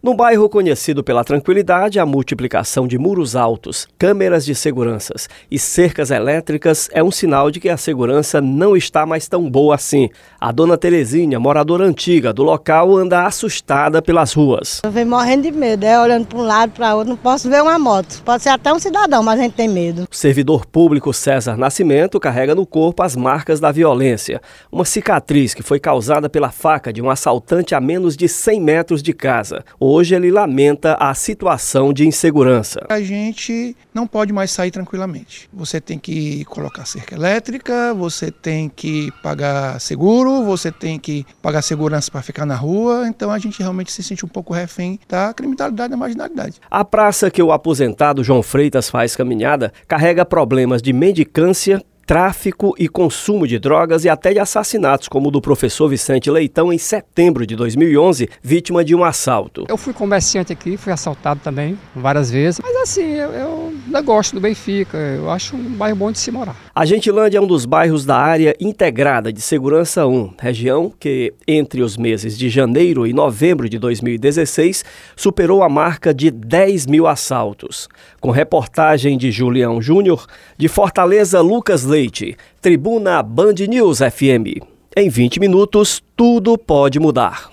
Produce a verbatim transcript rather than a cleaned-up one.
No bairro conhecido pela tranquilidade, a multiplicação de muros altos, câmeras de seguranças e cercas elétricas é um sinal de que a segurança não está mais tão boa assim. A dona Terezinha, moradora antiga do local, anda assustada pelas ruas. Eu venho morrendo de medo, é olhando para um lado, para outro, não posso ver uma moto. Pode ser até um cidadão, mas a gente tem medo. O servidor público César Nascimento carrega no corpo as marcas da violência. Uma cicatriz que foi causada pela faca de um assaltante a menos de cem metros de casa. Hoje ele lamenta a situação de insegurança. A gente não pode mais sair tranquilamente. Você tem que colocar cerca elétrica, você tem que pagar seguro, você tem que pagar segurança para ficar na rua. Então a gente realmente se sente um pouco refém da criminalidade e da marginalidade. A praça que o aposentado João Freitas faz caminhada carrega problemas de mendicância, tráfico e consumo de drogas e até de assassinatos, como o do professor Vicente Leitão em setembro de dois mil e onze, vítima de um assalto. Eu fui comerciante aqui, fui assaltado também várias vezes, mas assim, eu, eu ainda gosto do Benfica, eu acho um bairro bom de se morar. A Gentilândia é um dos bairros da área integrada de Segurança um, região que, entre os meses de janeiro e novembro de dois mil e dezesseis, superou a marca de dez mil assaltos. Com reportagem de Julião Júnior, de Fortaleza, Lucas Leite, Tribuna Band News F M. Em vinte minutos, tudo pode mudar.